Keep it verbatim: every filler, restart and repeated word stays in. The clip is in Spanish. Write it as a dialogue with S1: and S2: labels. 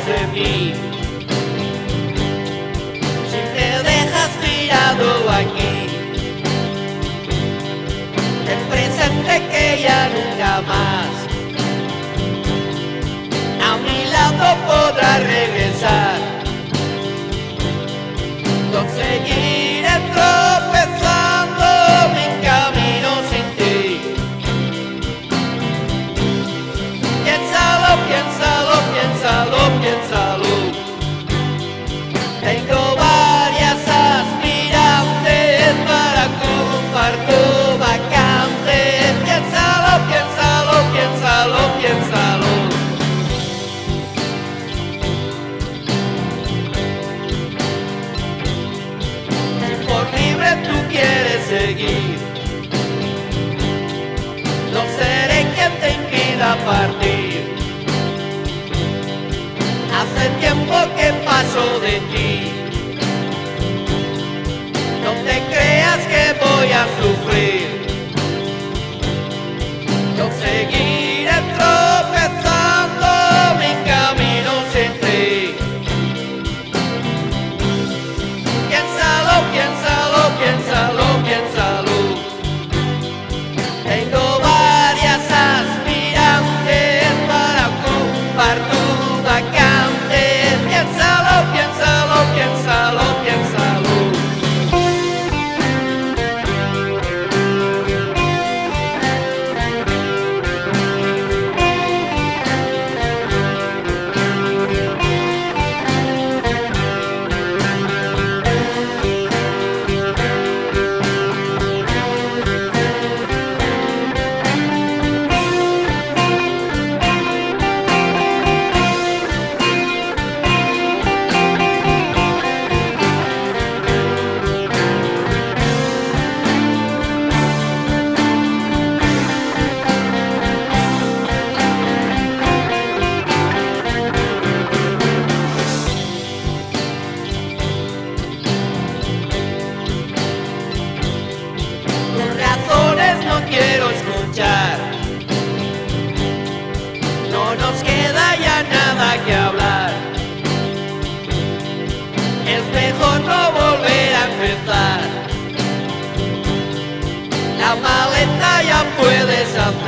S1: de mí. Si me dejas tirado aquí, el presente que ya nunca más a mi lado podrá regresar. No seguiré tropezando mi camino sin ti. Piénsalo, piénsalo, piénsalo, piénsalo. Tengo varias aspirantes para ocupar tu vacante. Piénsalo, piénsalo, piénsalo, piénsalo. Si por libre tú quieres seguir, no seré quien te impida partir. Hace tiempo que paso de ti. No te creas que voy a sufrir. Yo seguiré tropezando mi camino sin ti. Piénsalo, piénsalo, piénsalo, piénsalo. Tengo varias aspirantes para ocupar tu vacante. Piénsalo, piénsalo, piénsalo, piénsalo. Quiero escuchar, no nos queda ya nada que hablar. Es mejor no volver a empezar. La maleta ya puedes hacer.